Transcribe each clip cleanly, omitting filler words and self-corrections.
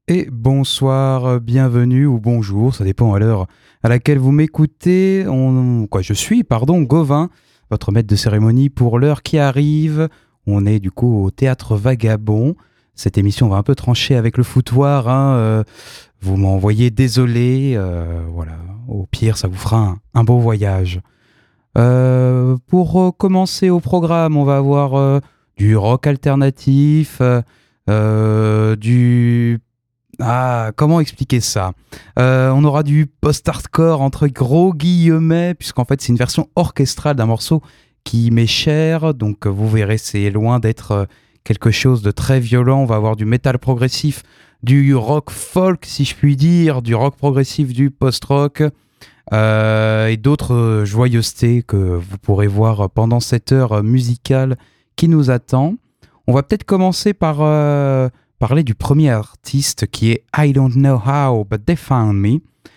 et bonsoir, bienvenue ou bonjour, ça dépend à l'heure à laquelle vous m'écoutez. Je suis Gauvin, votre maître de cérémonie pour l'heure qui arrive. On est du coup au Théâtre Vagabond. Cette émission va un peu trancher avec le foutoir. Vous m'envoyez désolé. Voilà. Au pire, ça vous fera un beau voyage. Pour commencer au programme, on va avoir du rock alternatif, comment expliquer ça ? On aura du post-hardcore entre gros guillemets, puisqu'en fait c'est une version orchestrale d'un morceau qui m'est cher, donc vous verrez, c'est loin d'être quelque chose de très violent. On va avoir du métal progressif, du rock folk si je puis dire, du rock progressif, du post-rock, et d'autres joyeusetés que vous pourrez voir pendant cette heure musicale qui nous attend. On va peut-être commencer par parler du premier artiste qui est I Don't Know How But They Found Me,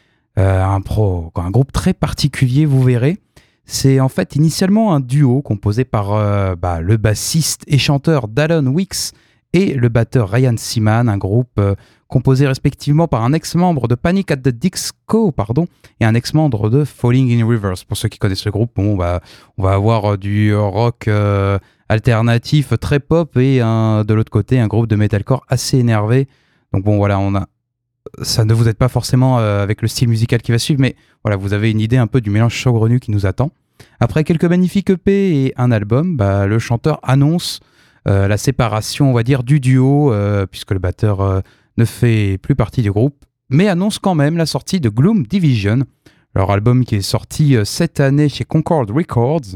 un groupe très particulier, vous verrez. C'est en fait initialement un duo composé par le bassiste et chanteur Dallon Weeks et le batteur Ryan Seaman, un groupe composé respectivement par un ex-membre de Panic at the Disco et un ex-membre de Falling in Reverse. Pour ceux qui connaissent le groupe, on va avoir du rock alternatif très pop et de l'autre côté un groupe de metalcore assez énervé. Donc bon voilà, ça ne vous aide pas forcément avec le style musical qui va suivre, mais voilà, vous avez une idée un peu du mélange saugrenu qui nous attend. Après quelques magnifiques EP et un album, le chanteur annonce la séparation, on va dire, du duo, puisque le batteur ne fait plus partie du groupe, mais annonce quand même la sortie de Gloom Division, leur album qui est sorti cette année chez Concord Records.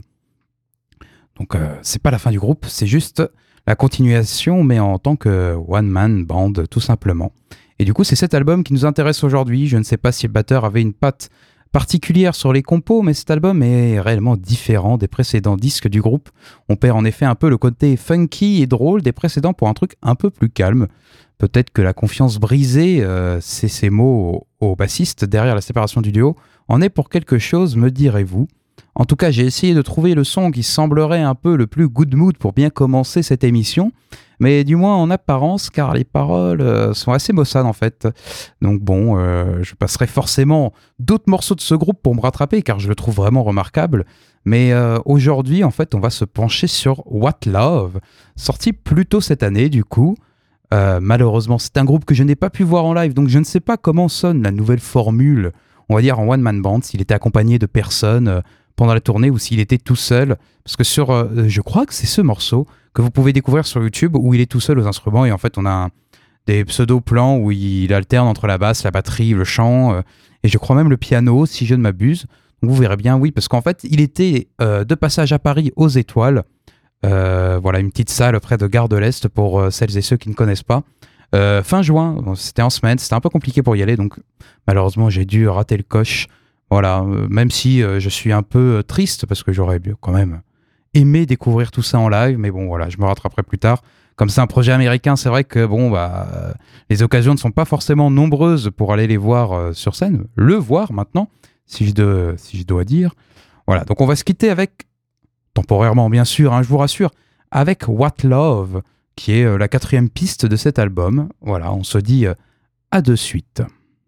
Donc c'est pas la fin du groupe, c'est juste la continuation, mais en tant que one-man band, tout simplement. Et du coup, c'est cet album qui nous intéresse aujourd'hui. Je ne sais pas si le batteur avait une patte particulière sur les compos, mais cet album est réellement différent des précédents disques du groupe. On perd en effet un peu le côté funky et drôle des précédents pour un truc un peu plus calme. Peut-être que la confiance brisée, c'est ces mots au bassiste derrière la séparation du duo, en est pour quelque chose, me direz-vous. En tout cas, j'ai essayé de trouver le son qui semblerait un peu le plus good mood pour bien commencer cette émission, mais du moins en apparence, car les paroles sont assez maussades en fait. Donc bon, je passerai forcément d'autres morceaux de ce groupe pour me rattraper, car je le trouve vraiment remarquable. Mais aujourd'hui, en fait, on va se pencher sur What Love, sorti plus tôt cette année du coup. Malheureusement, c'est un groupe que je n'ai pas pu voir en live, donc je ne sais pas comment sonne la nouvelle formule, on va dire en one-man band, s'il était accompagné de personnes pendant la tournée ou s'il était tout seul, parce que je crois que c'est ce morceau que vous pouvez découvrir sur YouTube où il est tout seul aux instruments et en fait on a des pseudo-plans où il alterne entre la basse, la batterie, le chant et je crois même le piano si je ne m'abuse. Donc vous verrez bien, oui, parce qu'en fait il était de passage à Paris aux Étoiles, voilà une petite salle près de Gare de l'Est pour celles et ceux qui ne connaissent pas. Fin juin, c'était en semaine, c'était un peu compliqué pour y aller, donc malheureusement j'ai dû rater le coche. Voilà, même si je suis un peu triste parce que j'aurais quand même aimé découvrir tout ça en live, mais bon voilà, je me rattraperai plus tard. Comme c'est un projet américain, c'est vrai que les occasions ne sont pas forcément nombreuses pour aller les voir sur scène, le voir maintenant, si je dois dire. Voilà, donc on va se quitter avec, temporairement bien sûr, je vous rassure, avec What Love, qui est la 4e piste de cet album. Voilà, on se dit à de suite.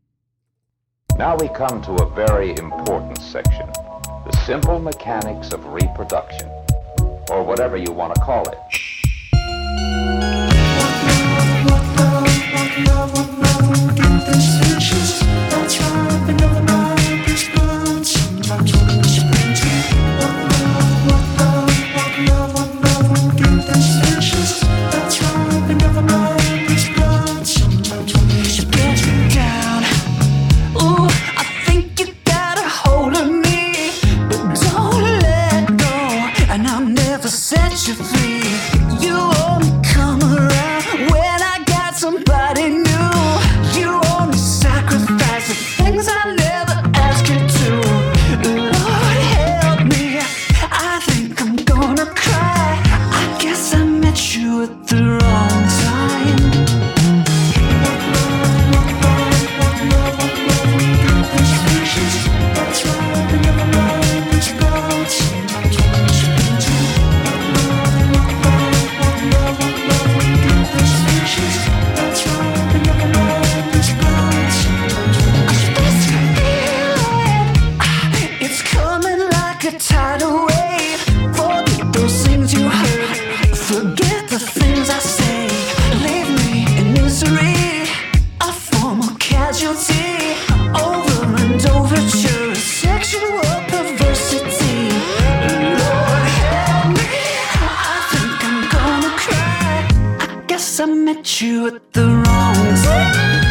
Now we come to a very important section, the simple mechanics of reproduction, or whatever you want to call it. Set you free. met you at the wrong time.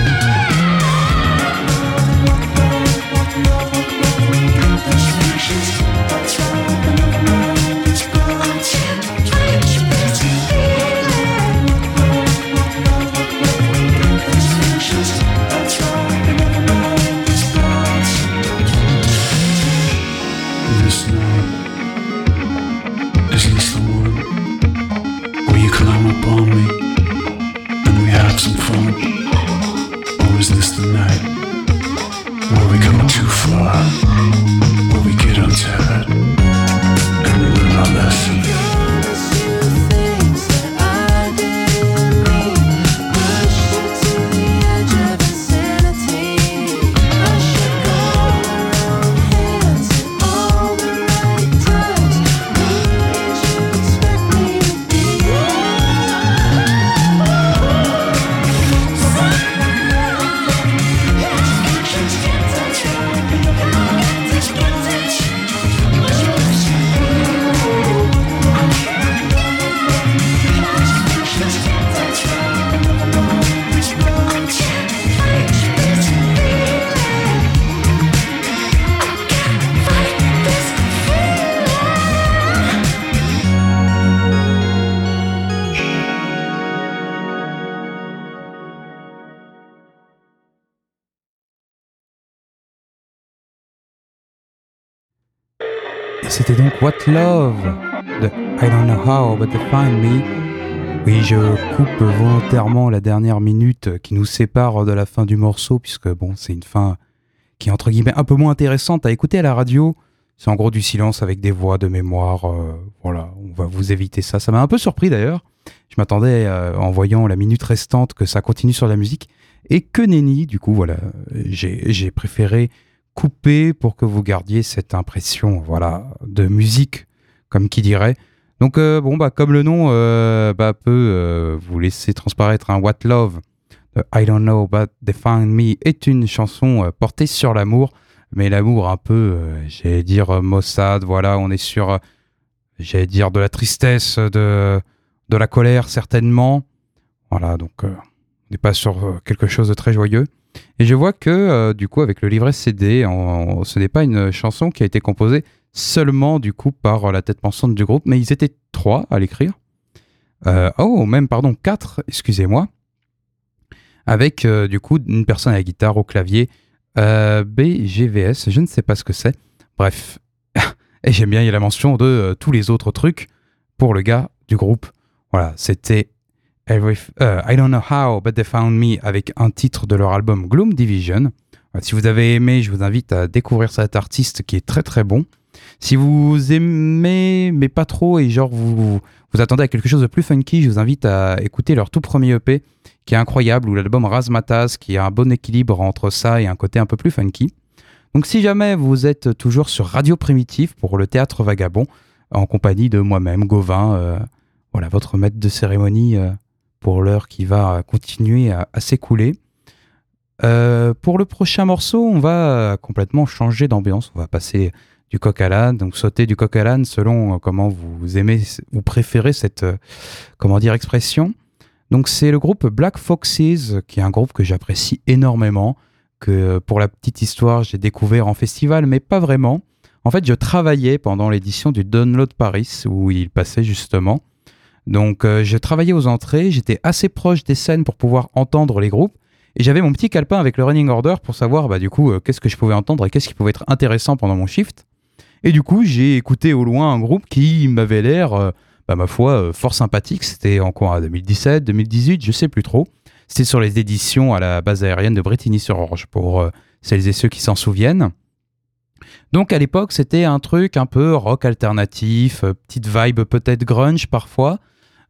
Upon me, and we have some fun. Or is this the night where we go too far, where we get untethered and we learn our lesson? Et c'était donc What Love de I Don't Know How But They Find Me. Oui, je coupe volontairement la dernière minute qui nous sépare de la fin du morceau, puisque bon, c'est une fin qui est entre guillemets un peu moins intéressante à écouter à la radio. C'est en gros du silence avec des voix de mémoire. Voilà, on va vous éviter ça. Ça m'a un peu surpris d'ailleurs. Je m'attendais, en voyant la minute restante, que ça continue sur la musique. Et que nenni, du coup, voilà, j'ai préféré couper pour que vous gardiez cette impression, voilà, de musique, comme qui dirait. Donc, comme le nom peut vous laisser transparaître, un What Love, I Don't Know But They Find Me, est une chanson portée sur l'amour, mais l'amour un peu, j'allais dire, maussade, voilà, on est sur, j'allais dire, de la tristesse, de la colère, certainement. Voilà, donc, on n'est pas sur quelque chose de très joyeux. Et je vois que, du coup, avec le livret CD, ce n'est pas une chanson qui a été composée seulement, du coup, par la tête pensante du groupe, mais ils étaient 3 à l'écrire. Même 4, excusez-moi. Avec, du coup, une personne à la guitare, au clavier, BGVS, je ne sais pas ce que c'est. Bref. Et j'aime bien, il y a la mention de tous les autres trucs pour le gars du groupe. Voilà, c'était I Don't Know How But They Found Me, avec un titre de leur album Gloom Division. Si vous avez aimé, je vous invite à découvrir cet artiste qui est très très bon. Si vous aimez mais pas trop et genre vous attendez à quelque chose de plus funky, je vous invite à écouter leur tout premier EP qui est incroyable, ou l'album Razmataz, qui a un bon équilibre entre ça et un côté un peu plus funky. Donc si jamais vous êtes toujours sur Radio Primitive pour le Théâtre Vagabond, en compagnie de moi-même, Gauvin, voilà, votre maître de cérémonie pour l'heure qui va continuer à s'écouler. Pour le prochain morceau, on va complètement changer d'ambiance. On va passer du coq à l'âne, donc sauter du coq à l'âne selon comment vous aimez ou préférez cette expression. Donc c'est le groupe Black Foxes, qui est un groupe que j'apprécie énormément, que pour la petite histoire j'ai découvert en festival, mais pas vraiment. En fait, je travaillais pendant l'édition du Download Paris où il passait justement. Donc je travaillais aux entrées, j'étais assez proche des scènes pour pouvoir entendre les groupes. Et j'avais mon petit calepin avec le running order pour savoir qu'est-ce que je pouvais entendre et qu'est-ce qui pouvait être intéressant pendant mon shift. Et du coup, j'ai écouté au loin un groupe qui m'avait l'air, ma foi, fort sympathique. C'était en quoi, 2017, 2018, je sais plus trop. C'était sur les éditions à la base aérienne de Brétigny-sur-Orge, pour celles et ceux qui s'en souviennent. Donc à l'époque, c'était un truc un peu rock alternatif, petite vibe peut-être grunge parfois,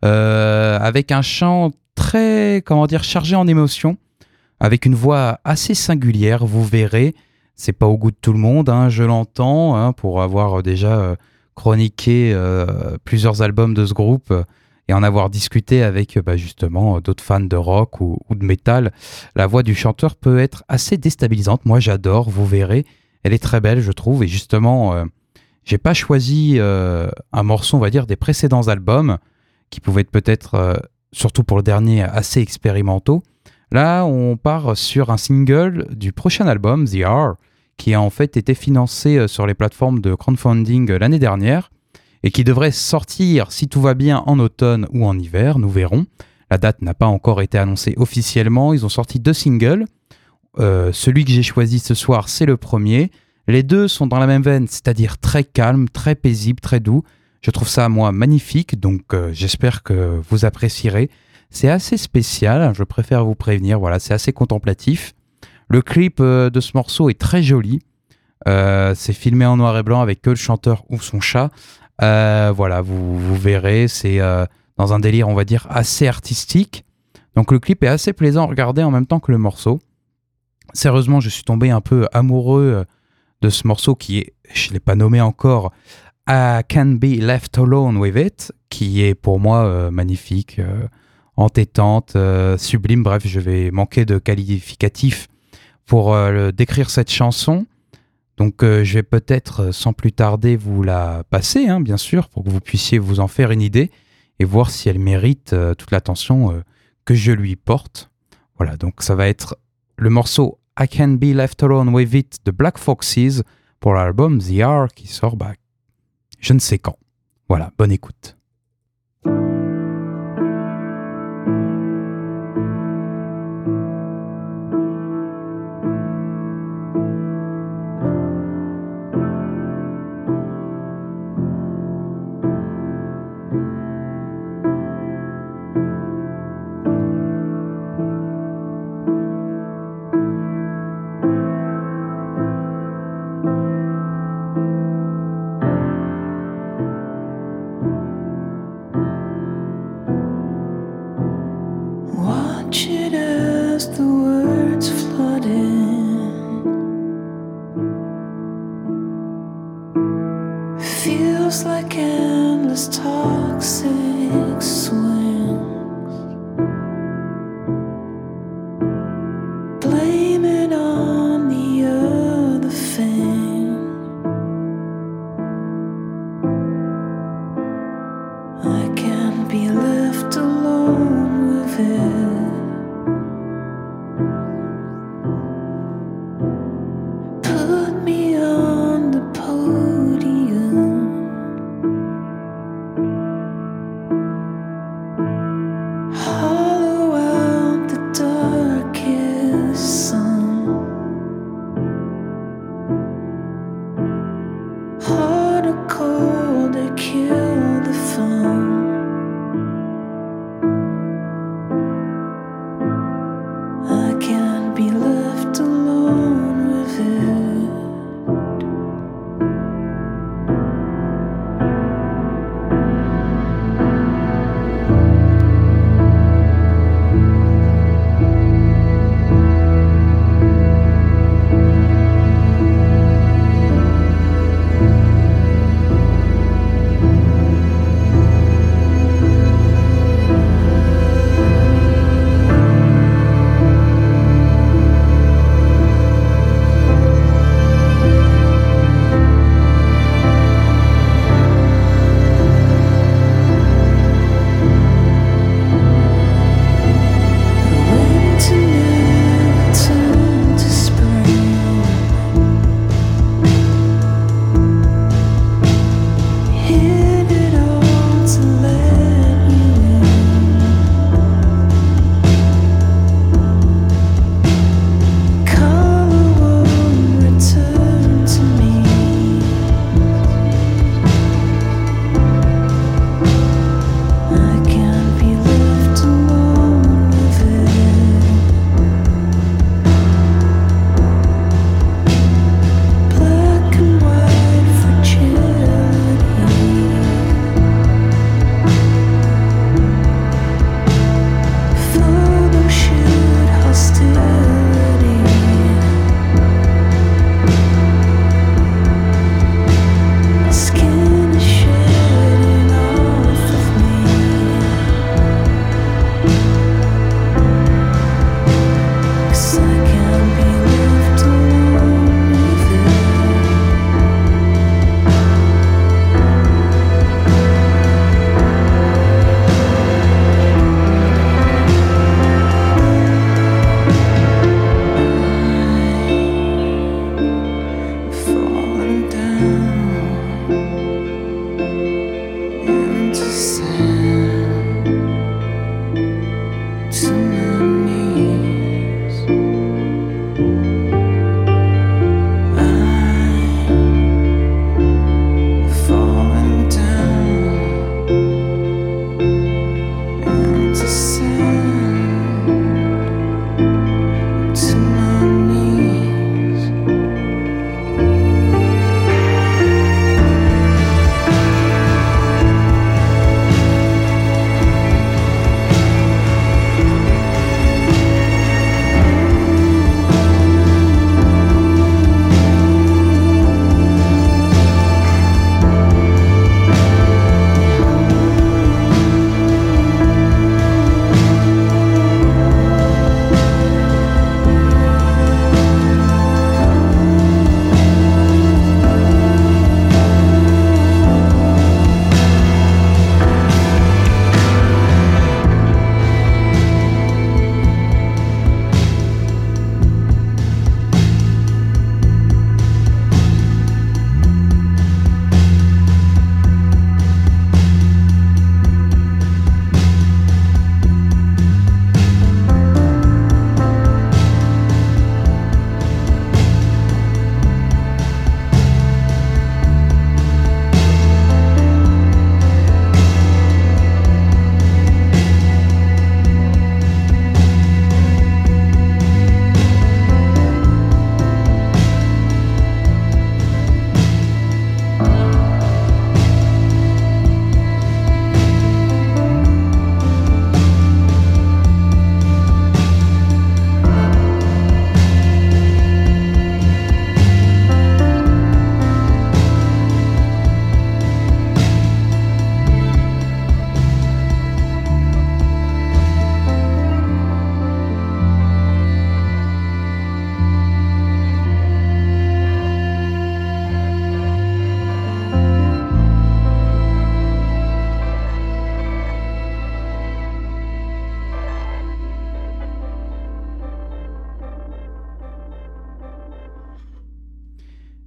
avec un chant très, chargé en émotion, avec une voix assez singulière, vous verrez. C'est pas au goût de tout le monde, je l'entends, pour avoir déjà chroniqué plusieurs albums de ce groupe et en avoir discuté avec justement d'autres fans de rock ou de métal. La voix du chanteur peut être assez déstabilisante. Moi, j'adore, vous verrez. Elle est très belle, je trouve. Et justement, j'ai pas choisi un morceau, on va dire, des précédents albums qui pouvaient être peut-être surtout pour le dernier, assez expérimentaux. Là, on part sur un single du prochain album, The R, qui a en fait été financé sur les plateformes de crowdfunding l'année dernière et qui devrait sortir, si tout va bien, en automne ou en hiver, nous verrons. La date n'a pas encore été annoncée officiellement. Ils ont sorti 2 singles. Celui que j'ai choisi ce soir, c'est le premier. Les deux sont dans la même veine, c'est-à-dire très calme, très paisible, très doux. Je trouve ça, moi, magnifique, donc j'espère que vous apprécierez. C'est assez spécial, je préfère vous prévenir, voilà, c'est assez contemplatif. Le clip de ce morceau est très joli. C'est filmé en noir et blanc avec que le chanteur ou son chat. Voilà, vous verrez, c'est dans un délire, on va dire, assez artistique. Donc le clip est assez plaisant à regarder en même temps que le morceau. Sérieusement, je suis tombé un peu amoureux de ce morceau qui est, je ne l'ai pas nommé encore, I Can't Be Left Alone With It, qui est pour moi magnifique, entêtante, sublime. Bref, je vais manquer de qualificatifs pour décrire cette chanson. Donc je vais peut-être sans plus tarder vous la passer, hein, bien sûr, pour que vous puissiez vous en faire une idée et voir si elle mérite toute l'attention que je lui porte. Voilà, donc ça va être le morceau I Can't Be Left Alone With It de Black Foxes pour l'album The R qui sort je ne sais quand. Voilà, bonne écoute.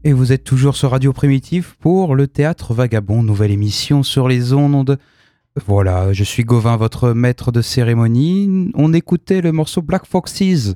Et vous êtes toujours sur Radio Primitive pour le Théâtre Vagabond, nouvelle émission sur les ondes. Voilà, je suis Gauvin, votre maître de cérémonie. On écoutait le morceau Black Foxes,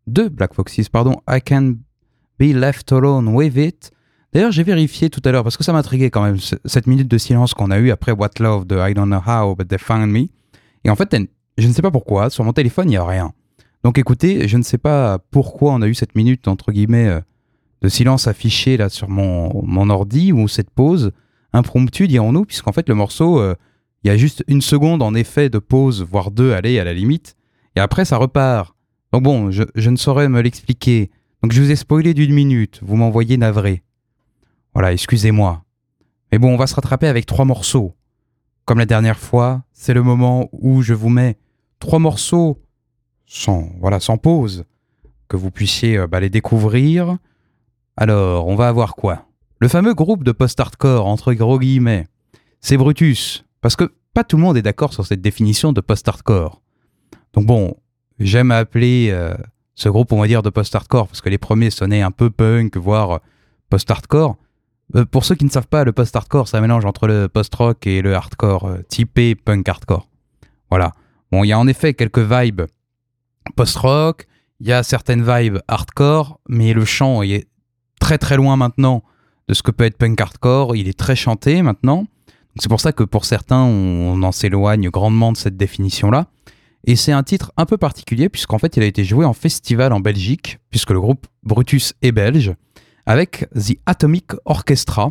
I Can Be Left Alone With It. D'ailleurs, j'ai vérifié tout à l'heure, parce que ça m'intriguait quand même, cette minute de silence qu'on a eue après What Love de I Don't Know How, But They Found Me. Et en fait, je ne sais pas pourquoi, sur mon téléphone, il n'y a rien. Donc écoutez, je ne sais pas pourquoi on a eu cette minute, entre guillemets, de silence affiché là sur mon ordi, ou cette pause impromptue, dirons-nous, puisqu'en fait le morceau, il y a juste une seconde en effet de pause, voire deux, allez, à la limite, et après ça repart. Donc bon, je ne saurais me l'expliquer. Donc je vous ai spoilé d'une minute, vous m'envoyez navré. Voilà, excusez-moi. Mais bon, on va se rattraper avec 3 morceaux. Comme la dernière fois, c'est le moment où je vous mets 3 morceaux sans pause, que vous puissiez les découvrir. Alors, on va avoir quoi ? Le fameux groupe de post-hardcore, entre gros guillemets, c'est Brutus. Parce que pas tout le monde est d'accord sur cette définition de post-hardcore. Donc bon, j'aime appeler ce groupe, on va dire, de post-hardcore, parce que les premiers sonnaient un peu punk, voire post-hardcore. Pour ceux qui ne savent pas, le post-hardcore, c'est un mélange entre le post-rock et le hardcore, typé punk-hardcore. Voilà. Bon, il y a en effet quelques vibes post-rock, il y a certaines vibes hardcore, mais le chant est très très loin maintenant de ce que peut être punk hardcore, il est très chanté maintenant. Donc c'est pour ça que pour certains, on en s'éloigne grandement de cette définition-là. Et c'est un titre un peu particulier, puisqu'en fait il a été joué en festival en Belgique, puisque le groupe Brutus est belge, avec The Atomic Orchestra.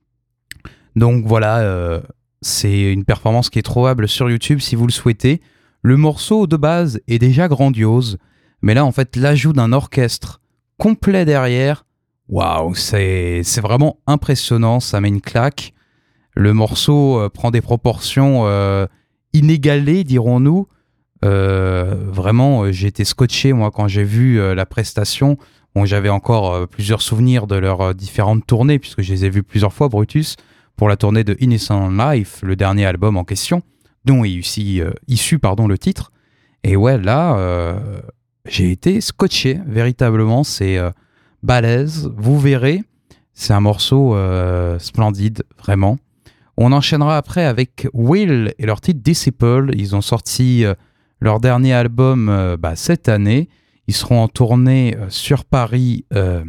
Donc voilà, c'est une performance qui est trouvable sur YouTube si vous le souhaitez. Le morceau de base est déjà grandiose, mais là en fait l'ajout d'un orchestre complet derrière, waouh, c'est vraiment impressionnant, ça met une claque. Le morceau prend des proportions inégalées, dirons-nous. Vraiment, j'ai été scotché, moi, quand j'ai vu la prestation. Bon, j'avais encore plusieurs souvenirs de leurs différentes tournées, puisque je les ai vus plusieurs fois, Brutus, pour la tournée de Innocent Life, le dernier album en question, dont est issu le titre. Et ouais, là, j'ai été scotché, véritablement, c'est balèze, vous verrez, c'est un morceau splendide, vraiment. On enchaînera après avec Will et leur titre Disciple. Ils ont sorti leur dernier album cette année. Ils seront en tournée sur Paris,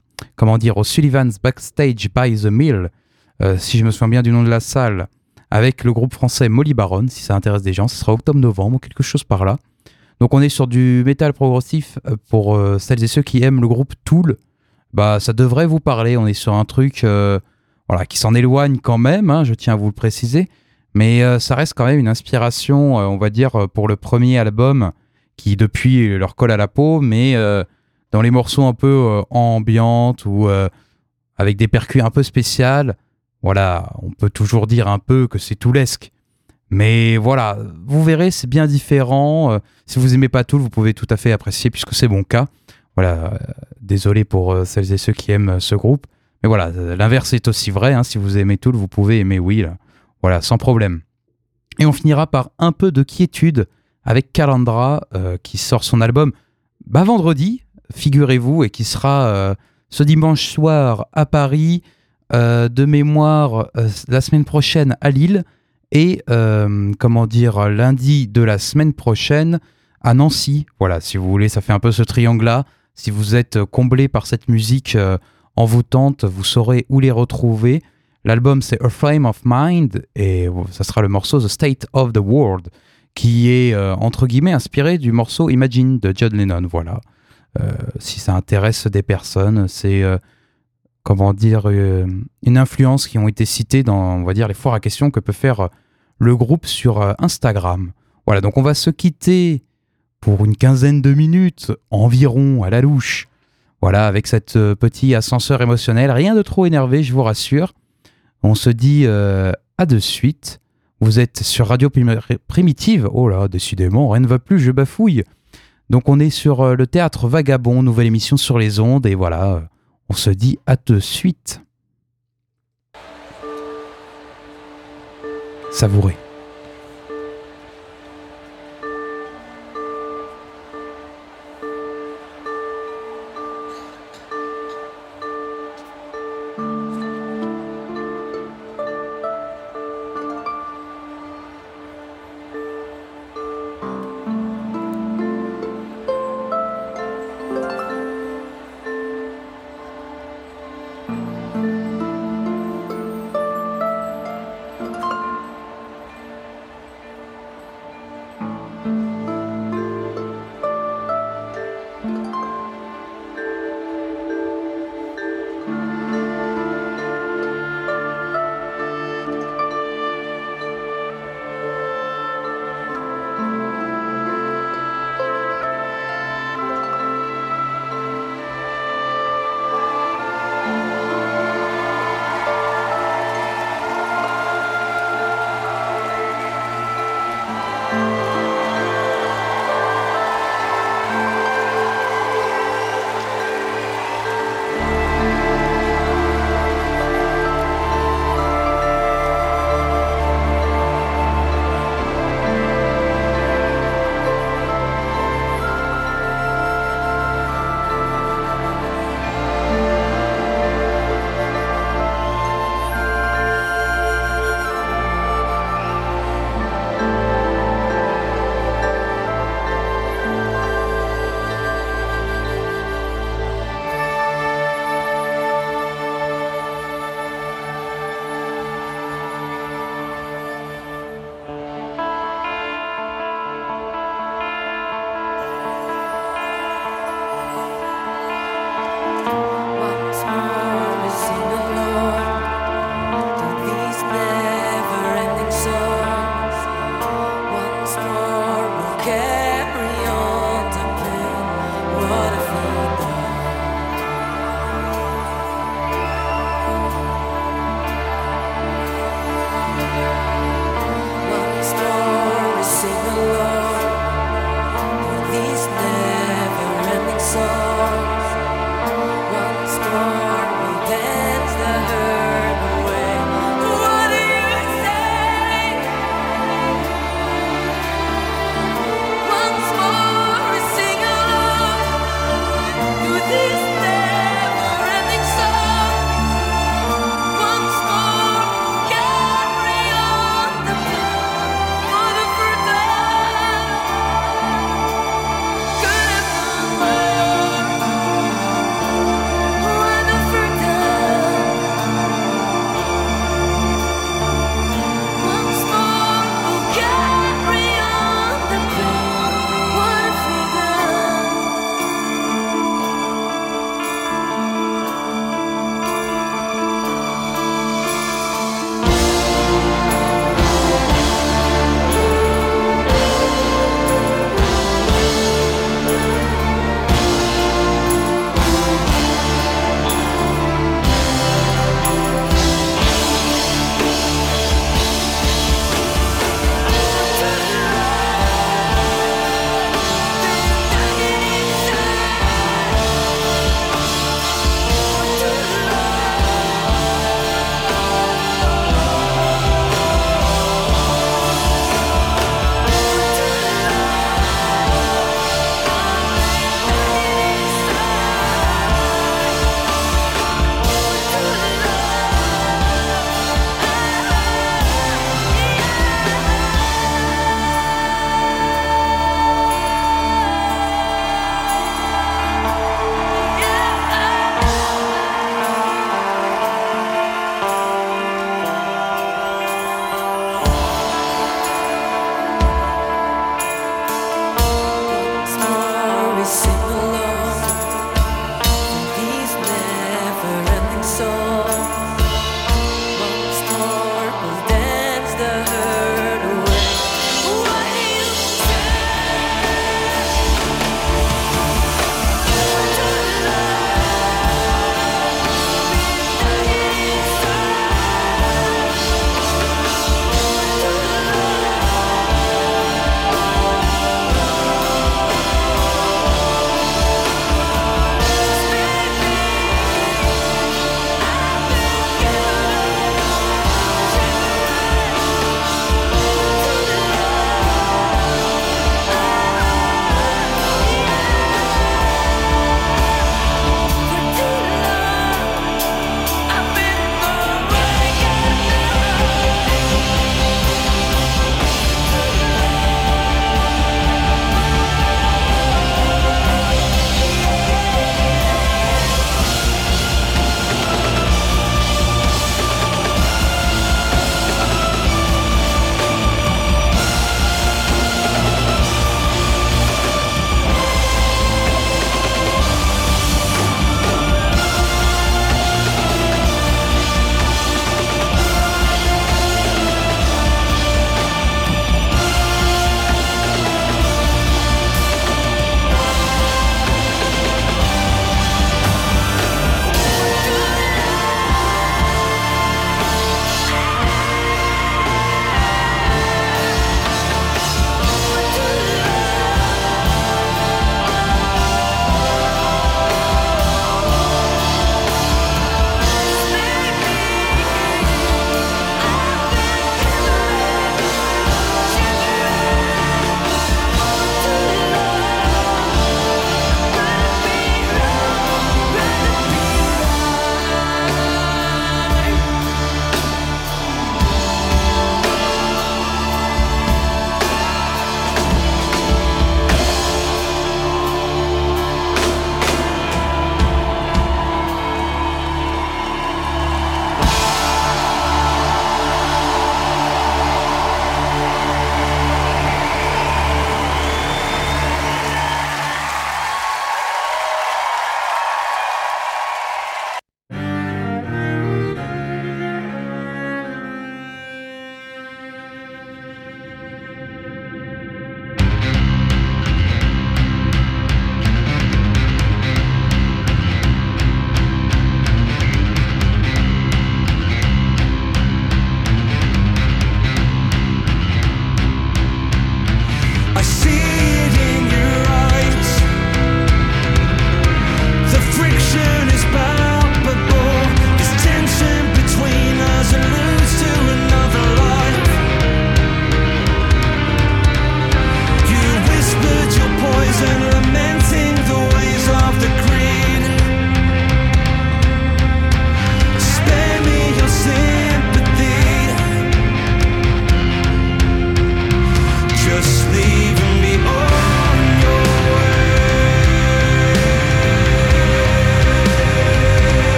au Sullivan's Backstage by the Mill, si je me souviens bien du nom de la salle, avec le groupe français Molly Baron, si ça intéresse des gens. Ce sera octobre-novembre ou quelque chose par là. Donc on est sur du métal progressif pour celles et ceux qui aiment le groupe Tool. Ça devrait vous parler. On est sur un truc qui s'en éloigne quand même, hein, je tiens à vous le préciser. Mais ça reste quand même une inspiration, on va dire, pour le premier album, qui depuis leur colle à la peau, mais dans les morceaux un peu ambiantes ou avec des percus un peu spéciales, voilà, on peut toujours dire un peu que c'est toolesque. Mais voilà, vous verrez, c'est bien différent. Si vous aimez pas Tool, vous pouvez tout à fait apprécier, puisque c'est mon cas. Voilà, désolé pour celles et ceux qui aiment ce groupe. Mais voilà, l'inverse est aussi vrai. Hein, si vous aimez Tool, vous pouvez aimer Will. Voilà, sans problème. Et on finira par un peu de quiétude avec Calandra, qui sort son album vendredi, figurez-vous, et qui sera ce dimanche soir à Paris, de mémoire la semaine prochaine à Lille, et lundi de la semaine prochaine à Nancy. Voilà, si vous voulez, ça fait un peu ce triangle-là. Si vous êtes comblé par cette musique envoûtante, vous saurez où les retrouver. L'album, c'est A Frame of Mind, et ça sera le morceau The State of the World, qui est, entre guillemets, inspiré du morceau Imagine de John Lennon. Voilà. Si ça intéresse des personnes, c'est, une influence qui ont été citées dans, on va dire, les foires à questions que peut faire le groupe sur Instagram. Voilà, donc on va se quitter pour une quinzaine de minutes, environ, à la louche. Voilà, avec cette petit ascenseur émotionnel. Rien de trop énervé, je vous rassure. On se dit à de suite. Vous êtes sur Radio Primitive. Oh là, décidément, rien ne va plus, je bafouille. Donc on est sur le Théâtre Vagabond, nouvelle émission sur les ondes. Et voilà, on se dit à de suite. Savourez.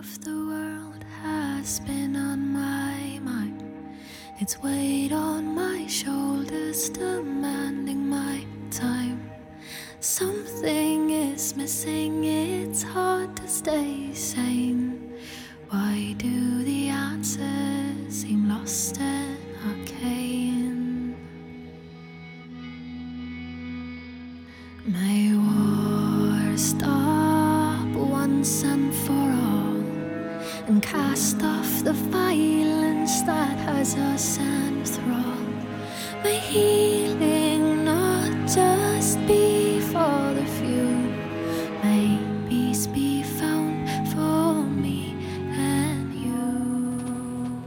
of the world has been on my mind. Its weight on my shoulders, demanding my time. Something is missing, it's hard to stay sane. Why do the answers seem lost and arcane? May war stop once and for all, and cast off the violence that has us enthralled. May healing not just be for the few, may peace be found for me and you.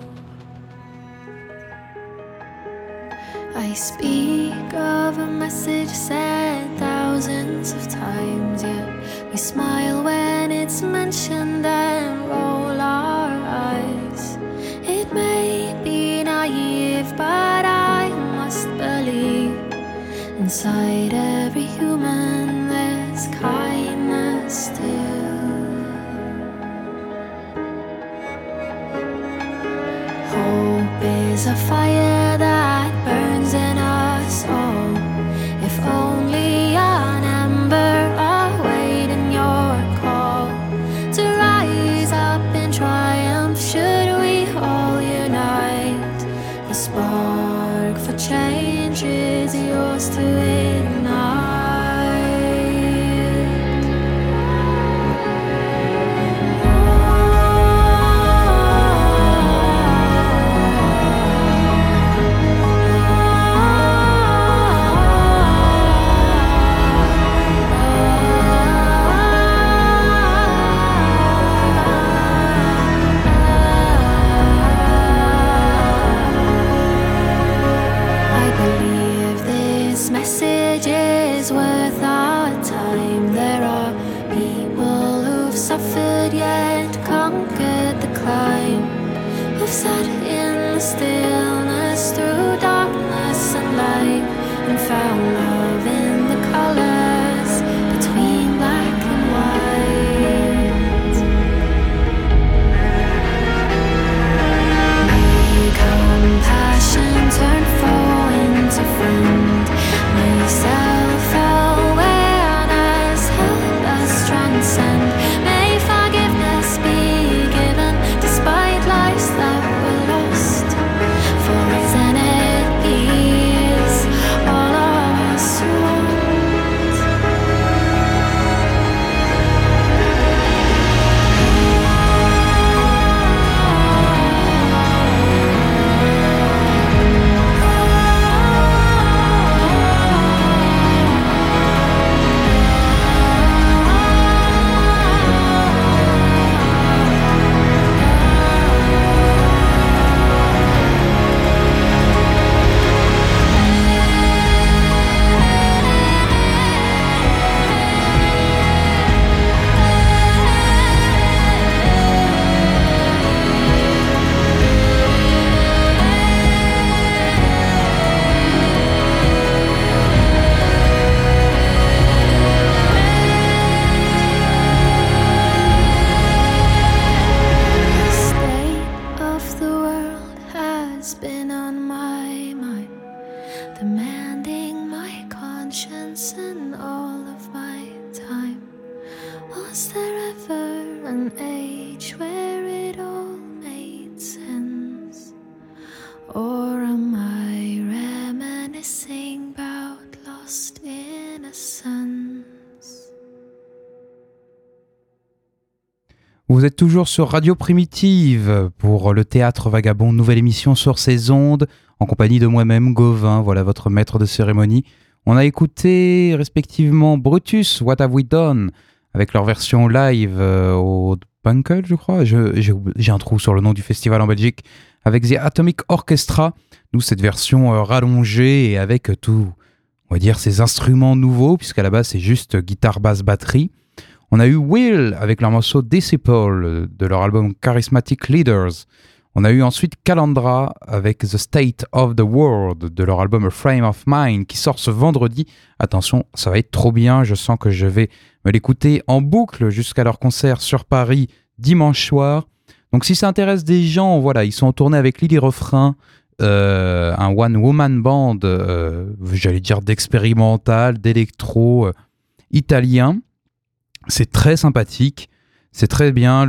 I speak of a message said thousands of times, yet we smile when it's mentioned and roll our eyes. It may be naive, but I must believe inside every human there's kindness still. Hope is a fire that burns in us all. If only an ember awaiting your call to rise up in triumph, should we all unite. The spark for change is yours to ignite. Suffered yet conquered the climb. Who've sat in the stillness through darkness and light, and found love in the colors between black and white. May compassion turn foe into friend. May self-awareness help us transcend. Vous êtes toujours sur Radio Primitive pour le Théâtre Vagabond, nouvelle émission sur ces ondes, en compagnie de moi-même, Gauvin, voilà votre maître de cérémonie. On a écouté respectivement Brutus, What Have We Done, avec leur version live au Bunkel, je crois. J'ai un trou sur le nom du festival en Belgique, avec The Atomic Orchestra. Nous, cette version rallongée et avec tout, on va dire, ces instruments nouveaux, puisqu'à la base, c'est juste guitare, basse, batterie. On a eu Will avec leur morceau Disciple de leur album Charismatic Leaders. On a eu ensuite Calandra avec The State of the World de leur album A Frame of Mind qui sort ce vendredi. Attention, ça va être trop bien, je sens que je vais me l'écouter en boucle jusqu'à leur concert sur Paris dimanche soir. Donc si ça intéresse des gens, voilà, ils sont en tournée avec Lily Refrain, un one-woman band, j'allais dire d'expérimental, d'électro italien. C'est très sympathique, c'est très bien,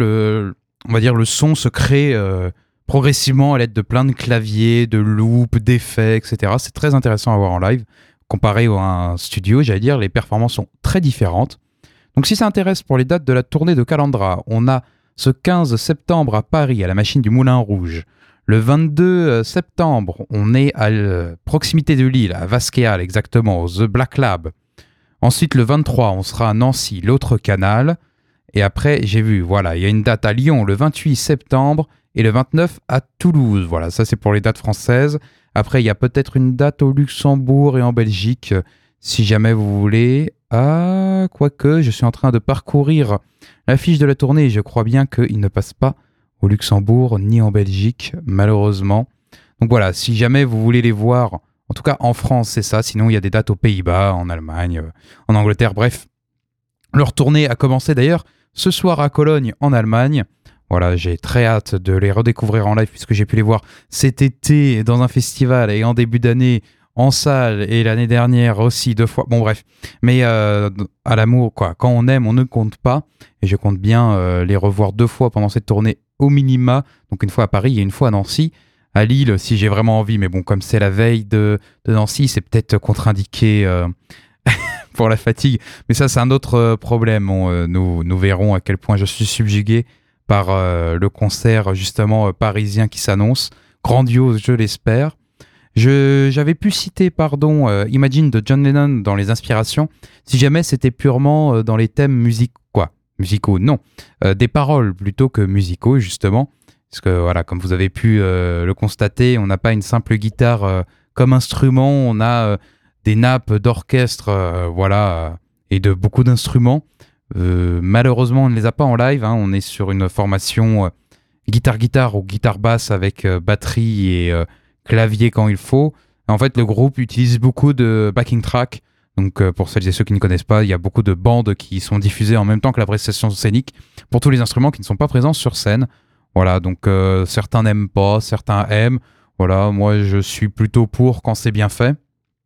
on va dire le son se crée progressivement à l'aide de plein de claviers, de loops, d'effets, etc. C'est très intéressant à voir en live. Comparé à un studio, j'allais dire, les performances sont très différentes. Donc si ça intéresse pour les dates de la tournée de Calandra, on a ce 15 septembre à Paris, à la Machine du Moulin Rouge. Le 22 septembre, on est à proximité de Lille, à Vasquéal exactement, au The Black Lab. Ensuite, le 23, on sera à Nancy, l'autre canal. Et après, j'ai vu, voilà, il y a une date à Lyon le 28 septembre et le 29 à Toulouse. Voilà, ça c'est pour les dates françaises. Après, il y a peut-être une date au Luxembourg et en Belgique, si jamais vous voulez. Ah, quoique, je suis en train de parcourir la fiche de la tournée et je crois bien qu'il ne passe pas au Luxembourg ni en Belgique, malheureusement. Donc voilà, si jamais vous voulez les voir, en tout cas en France, c'est ça. Sinon, il y a des dates aux Pays-Bas, en Allemagne, en Angleterre, bref. Leur tournée a commencé d'ailleurs ce soir à Cologne, en Allemagne. Voilà, j'ai très hâte de les redécouvrir en live puisque j'ai pu les voir cet été dans un festival et en début d'année en salle et l'année dernière aussi 2 fois. Bon bref, mais à l'amour, quoi. Quand on aime, on ne compte pas. Et je compte bien les revoir 2 fois pendant cette tournée au minima. Donc une fois à Paris et une fois à Nancy. À Lille, si j'ai vraiment envie. Mais bon, comme c'est la veille de Nancy, c'est peut-être contre-indiqué pour la fatigue. Mais ça, c'est un autre problème. Nous verrons à quel point je suis subjugué par le concert justement parisien qui s'annonce. Grandiose, je l'espère. J'avais pu citer, Imagine de John Lennon dans les inspirations, si jamais c'était purement dans les thèmes musicaux, non. Des paroles plutôt que musicaux, justement. Parce que, voilà, comme vous avez pu le constater, on n'a pas une simple guitare comme instrument, on a des nappes d'orchestre, et de beaucoup d'instruments. Malheureusement, on ne les a pas en live, hein. On est sur une formation guitare-guitare ou guitare-basse avec batterie et clavier quand il faut. En fait, le groupe utilise beaucoup de backing track. Donc, pour celles et ceux qui ne connaissent pas, il y a beaucoup de bandes qui sont diffusées en même temps que la prestation scénique pour tous les instruments qui ne sont pas présents sur scène. Voilà, donc certains n'aiment pas, certains aiment. Voilà, moi, je suis plutôt pour quand c'est bien fait.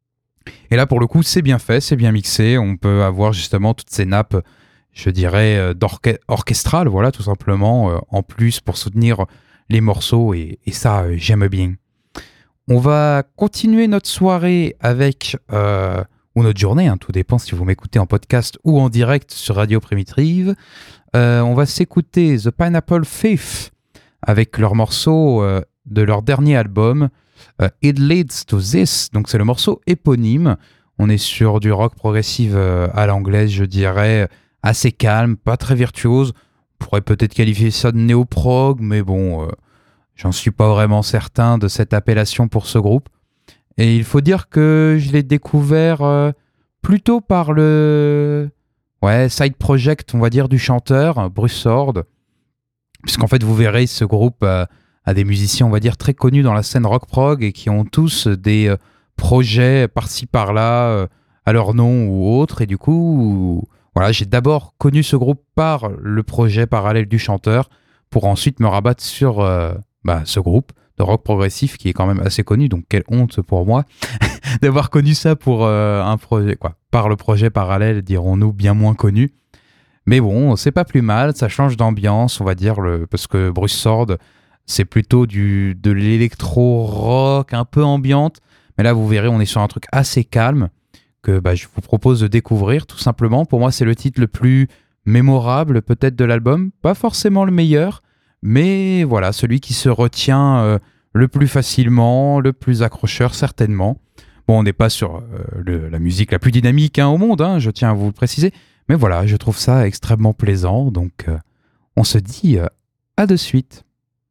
Et là, pour le coup, c'est bien fait, c'est bien mixé. On peut avoir justement toutes ces nappes, je dirais, orchestrales, voilà, tout simplement, en plus pour soutenir les morceaux. Et ça, j'aime bien. On va continuer notre soirée avec, ou notre journée, hein, tout dépend si vous m'écoutez en podcast ou en direct sur Radio Primitive. On va s'écouter The Pineapple Thief avec leur morceau de leur dernier album, It Leads to This. Donc c'est le morceau éponyme. On est sur du rock progressif à l'anglaise, je dirais, assez calme, pas très virtuose. On pourrait peut-être qualifier ça de néo-prog, mais bon... j'en suis pas vraiment certain de cette appellation pour ce groupe. Et il faut dire que je l'ai découvert plutôt par le side project, on va dire, du chanteur, Bruce Sword. Puisqu'en fait, vous verrez, ce groupe a des musiciens, on va dire, très connus dans la scène rock-prog et qui ont tous des projets par-ci, par-là, à leur nom ou autre. Et du coup, voilà, j'ai d'abord connu ce groupe par le projet parallèle du chanteur pour ensuite me rabattre sur... ce groupe de rock progressif qui est quand même assez connu, donc quelle honte pour moi d'avoir connu ça pour un projet, par le projet parallèle, dirons-nous, bien moins connu. Mais bon, c'est pas plus mal, ça change d'ambiance, on va dire, parce que Bruce Sword, c'est plutôt de l'électro-rock un peu ambiante, mais là, vous verrez, on est sur un truc assez calme que je vous propose de découvrir, tout simplement. Pour moi, c'est le titre le plus mémorable, peut-être, de l'album, pas forcément le meilleur, mais voilà, celui qui se retient le plus facilement, le plus accrocheur certainement. Bon, on n'est pas sur la musique la plus dynamique au monde, hein, je tiens à vous le préciser. Mais voilà, je trouve ça extrêmement plaisant. Donc, on se dit à de suite.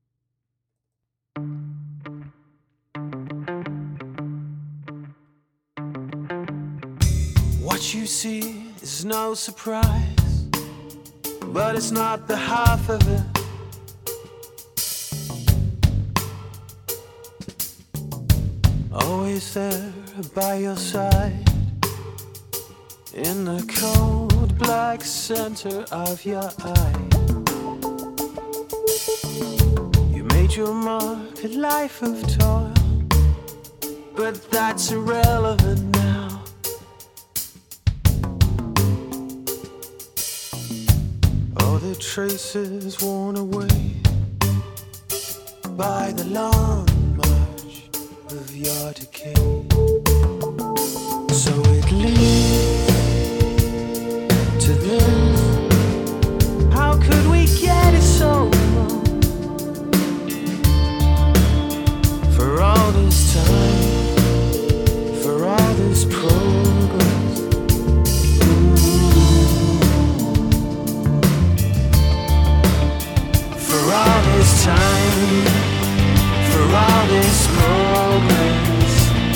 What you see is no surprise, but it's not the half of it. Always there by your side, in the cold black center of your eye. You made your mark, a life of toil, but that's irrelevant now. All the traces worn away by the long march of your decay. So it leads to this. How could we get it so wrong? For all this time, for all this progress. For all this time, for all this progress.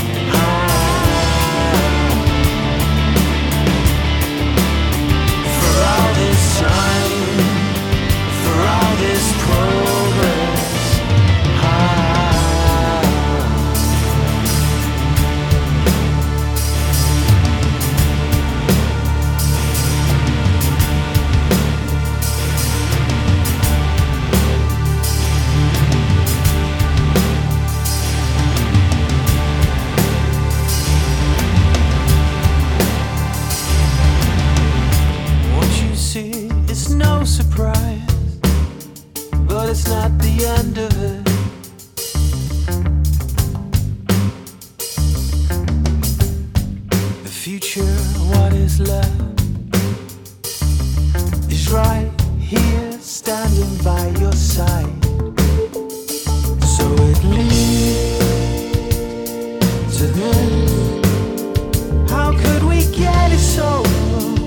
For all this time, for all this progress. It's no surprise, but it's not the end of it. The future, what is left, is right here, standing by your side. So it leads to this. How could we get it so wrong?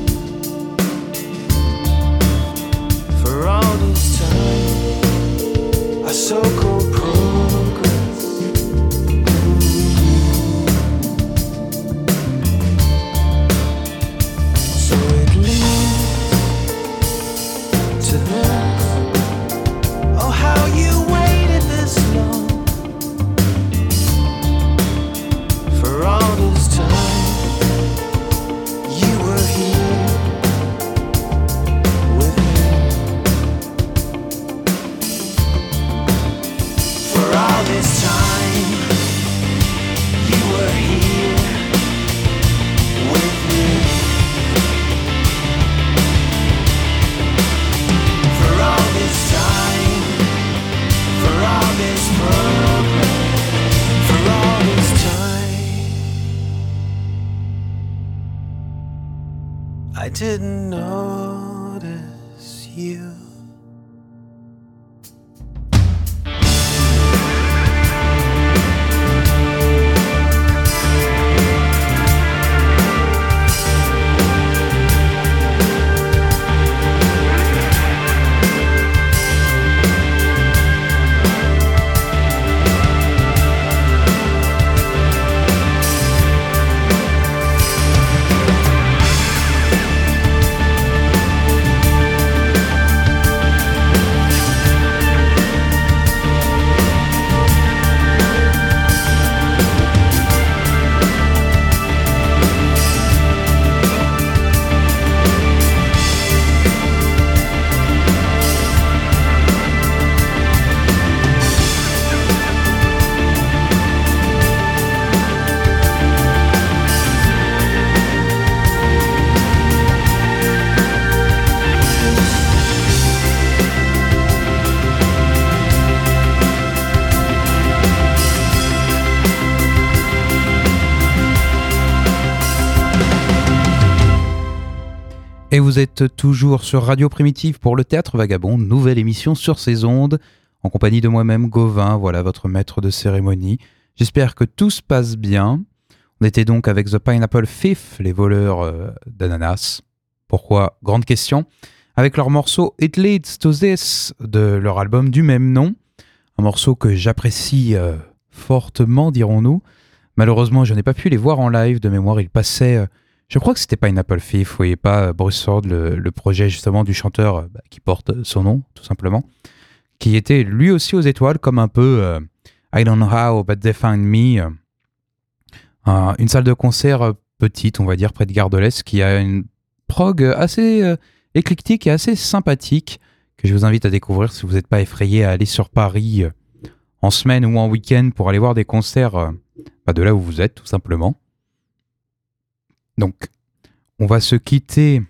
For all this time, our so-called progress. So it leads to this. Oh, how you waited this long. For all this time, you were here. This time, you were here with me. For all this time, for all this progress, for all this time, I didn't notice you. Et vous êtes toujours sur Radio Primitive pour le Théâtre Vagabond, nouvelle émission sur ces ondes, en compagnie de moi-même, Gauvin, voilà votre maître de cérémonie. J'espère que tout se passe bien. On était donc avec The Pineapple Thief, les voleurs d'ananas. Pourquoi ? Grande question. Avec leur morceau It Leads to This, de leur album du même nom. Un morceau que j'apprécie fortement, dirons-nous. Malheureusement, je n'ai pas pu les voir en live. De mémoire, ils passaient... Je crois que c'était Pineapple Thief, oui, pas Bruce Ford, le projet justement du chanteur qui porte son nom, tout simplement, qui était lui aussi aux étoiles, comme un peu I Don't Know How, But They Find Me, une salle de concert petite, on va dire, près de Gare de l'Est, qui a une prog assez éclectique et assez sympathique, que je vous invite à découvrir si vous n'êtes pas effrayé à aller sur Paris en semaine ou en week-end pour aller voir des concerts de là où vous êtes, tout simplement. Donc, on va se quitter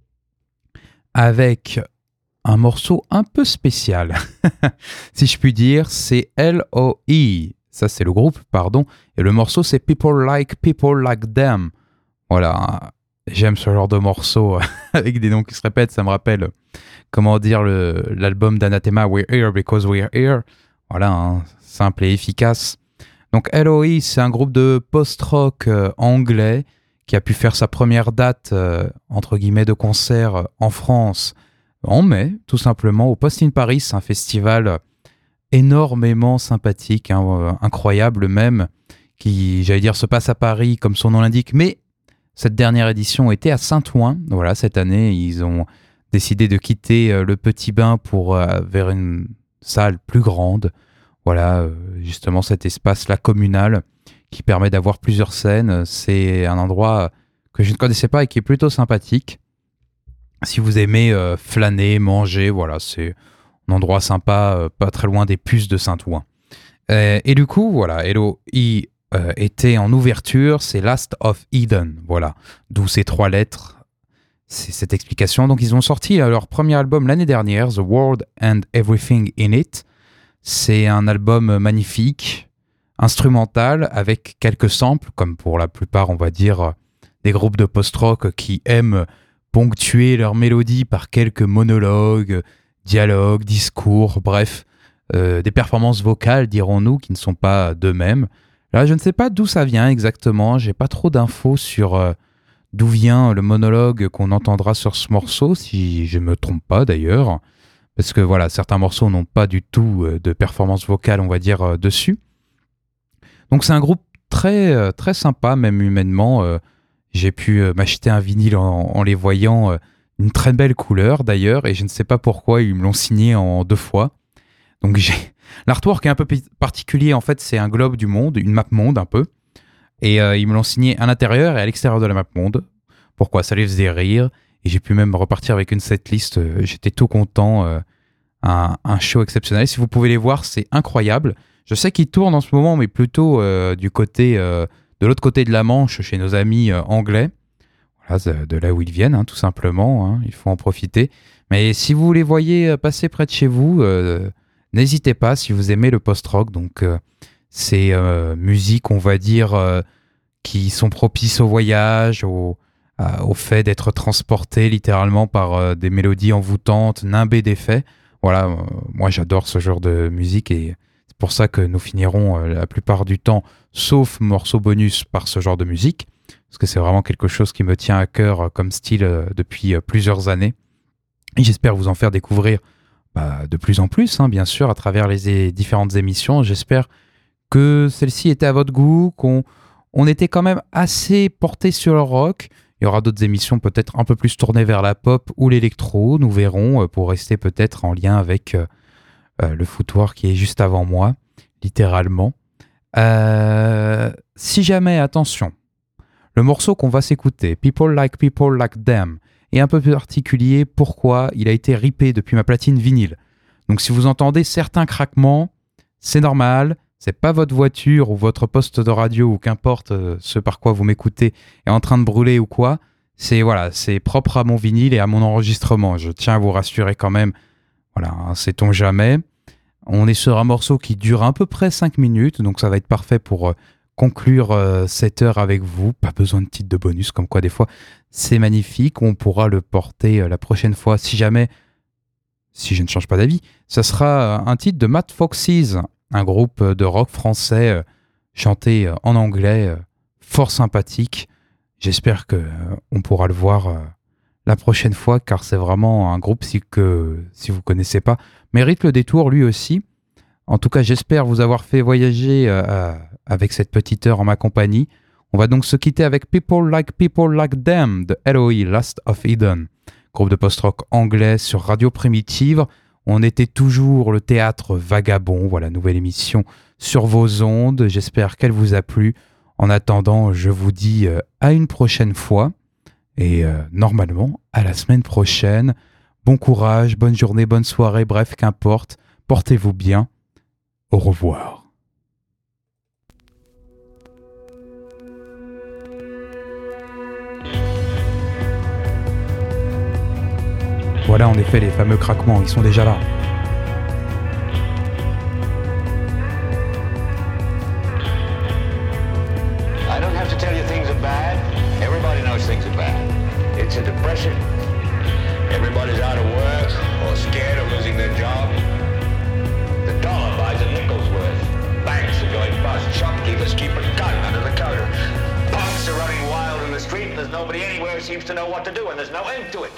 avec un morceau un peu spécial, si je puis dire, c'est L.O.E. Ça, c'est le groupe, pardon. Et le morceau, c'est People Like Them. Voilà, j'aime ce genre de morceau avec des noms qui se répètent. Ça me rappelle, comment dire, l'album d'Anathema, We're Here Because We're Here. Voilà, hein, simple et efficace. Donc L.O.E., c'est un groupe de post-rock anglais qui a pu faire sa première date, entre guillemets, de concert en France en mai, tout simplement, au Post in Paris, un festival énormément sympathique, hein, incroyable même, qui, j'allais dire, se passe à Paris, comme son nom l'indique, mais cette dernière édition était à Saint-Ouen. Voilà, cette année, ils ont décidé de quitter le Petit Bain pour vers une salle plus grande. Voilà, justement, cet espace-là communal qui permet d'avoir plusieurs scènes. C'est un endroit que je ne connaissais pas et qui est plutôt sympathique. Si vous aimez flâner, manger, voilà, c'est un endroit sympa, pas très loin des puces de Saint-Ouen. Et du coup, voilà, L.O.E. était en ouverture, c'est Last of Eden, voilà, d'où ces 3 lettres, c'est cette explication. Donc ils ont sorti leur premier album l'année dernière, The World and Everything in It. C'est un album magnifique, instrumental, avec quelques samples, comme pour la plupart, on va dire, des groupes de post-rock qui aiment ponctuer leur mélodie par quelques monologues, dialogues, discours, bref, des performances vocales, dirons-nous, qui ne sont pas d'eux-mêmes. Là, je ne sais pas d'où ça vient exactement, j'ai pas trop d'infos sur d'où vient le monologue qu'on entendra sur ce morceau, si je me trompe pas d'ailleurs, parce que voilà, certains morceaux n'ont pas du tout de performance vocale, on va dire, dessus. Donc c'est un groupe très, très sympa, même humainement. J'ai pu m'acheter un vinyle en les voyant, une très belle couleur d'ailleurs, et je ne sais pas pourquoi ils me l'ont signé en 2 fois. Donc l'artwork est un peu particulier, en fait c'est un globe du monde, une map monde un peu, et ils me l'ont signé à l'intérieur et à l'extérieur de la map monde. Pourquoi ? Ça les faisait rire, et j'ai pu même repartir avec une setlist, j'étais tout content, un show exceptionnel. Si vous pouvez les voir, c'est incroyable. Je sais qu'ils tournent en ce moment, mais plutôt du côté... de l'autre côté de la Manche, chez nos amis anglais, voilà, de là où ils viennent, hein, tout simplement, hein, il faut en profiter. Mais si vous les voyez passer près de chez vous, n'hésitez pas si vous aimez le post-rock. Donc, ces musiques, on va dire, qui sont propices au voyage, au fait d'être transporté littéralement par des mélodies envoûtantes, nimbées d'effets. Voilà, moi j'adore ce genre de musique et c'est pour ça que nous finirons la plupart du temps, sauf morceaux bonus, par ce genre de musique, parce que c'est vraiment quelque chose qui me tient à cœur comme style depuis plusieurs années. Et j'espère vous en faire découvrir de plus en plus, hein, bien sûr, à travers les différentes émissions. J'espère que celle-ci était à votre goût, qu'on était quand même assez porté sur le rock. Il y aura d'autres émissions peut-être un peu plus tournées vers la pop ou l'électro, nous verrons, pour rester peut-être en lien avec le foutoir qui est juste avant moi, littéralement. Si jamais, attention, le morceau qu'on va s'écouter, People Like Them, est un peu particulier. Pourquoi ? Il a été ripé depuis ma platine vinyle. Donc si vous entendez certains craquements, c'est normal, c'est pas votre voiture ou votre poste de radio ou qu'importe ce par quoi vous m'écoutez est en train de brûler ou quoi. C'est propre à mon vinyle et à mon enregistrement. Je tiens à vous rassurer quand même. Voilà, hein, sait-on jamais. On est sur un morceau qui dure à peu près 5 minutes, donc ça va être parfait pour conclure cette heure avec vous. Pas besoin de titre de bonus, comme quoi des fois c'est magnifique. On pourra le porter la prochaine fois si je ne change pas d'avis. Ça sera un titre de Matt Foxes, un groupe de rock français chanté en anglais, fort sympathique. J'espère qu'on pourra le voir la prochaine fois, car c'est vraiment un groupe si vous connaissez pas, mérite le détour lui aussi. En tout cas, j'espère vous avoir fait voyager avec cette petite heure en ma compagnie. On va donc se quitter avec People Like Them de L.O.E. Last of Eden, groupe de post-rock anglais sur Radio Primitive. On était toujours le théâtre vagabond. Voilà, nouvelle émission sur vos ondes. J'espère qu'elle vous a plu. En attendant, je vous dis à une prochaine fois. Et normalement, à la semaine prochaine. Bon courage, bonne journée, bonne soirée, bref, qu'importe. Portez-vous bien. Au revoir. Voilà en effet les fameux craquements, ils sont déjà là. I don't have to tell you things are bad. Everybody knows things are bad. It's a depression. Everybody's out of work or scared of losing their job. The dollar buys a nickel's worth. Banks are going bust. Shopkeepers keep a gun under the counter. Punks are running wild in the street and there's nobody anywhere who seems to know what to do and there's no end to it.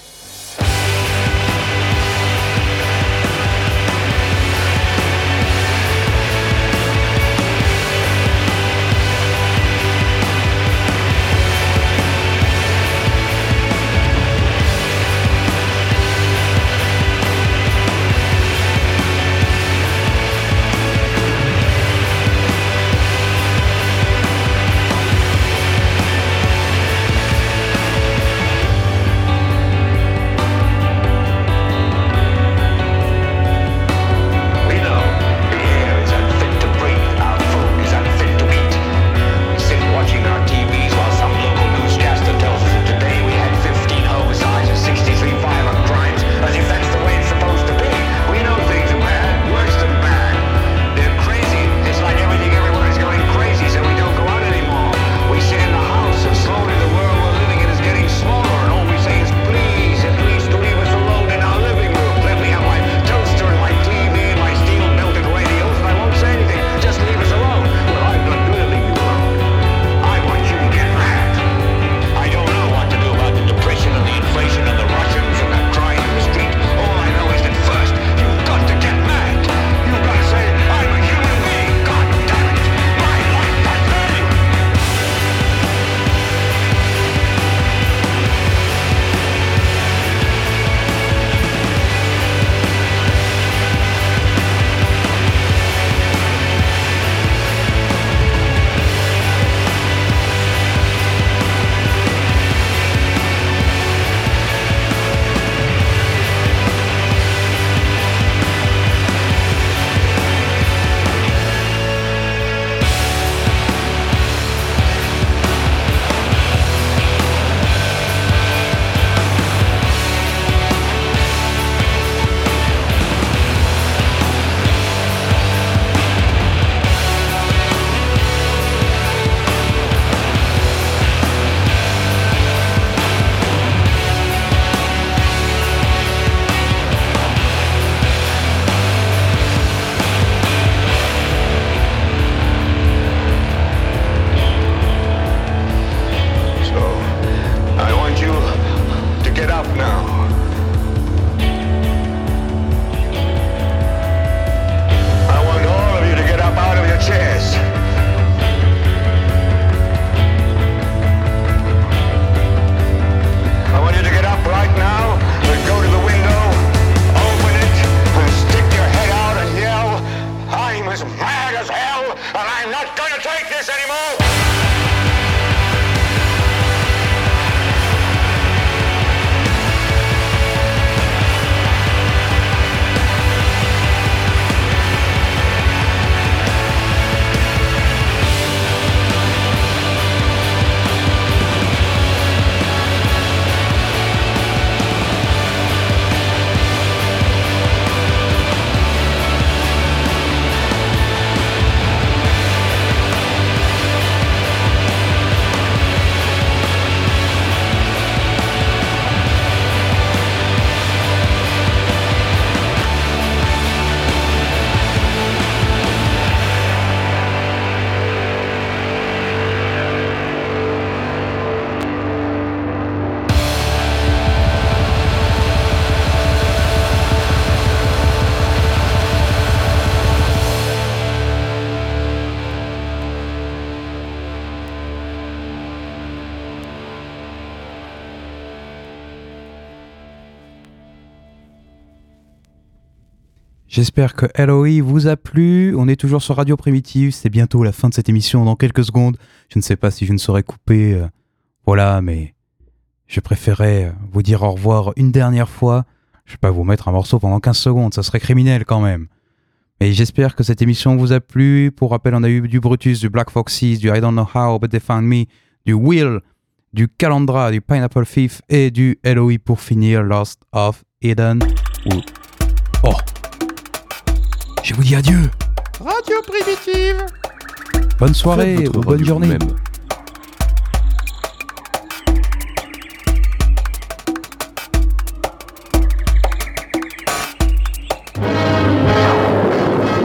J'espère que LOE vous a plu. On est toujours sur Radio Primitive. C'est bientôt la fin de cette émission dans quelques secondes. Je ne sais pas si je ne saurais couper. Voilà, mais je préférais vous dire au revoir une dernière fois. Je vais pas vous mettre un morceau pendant 15 secondes, ça serait criminel quand même. Et j'espère que cette émission vous a plu. Pour rappel, on a eu du Brutus, du Black Foxes, du I Don't Know How But They Found Me, du Will, du Calandra, du Pineapple Thief et du LOE pour finir, Lost of Eden. Oh, je vous dis adieu. Radio Primitive. Bonne soirée Faites votre ou bonne radio journée. vous-même.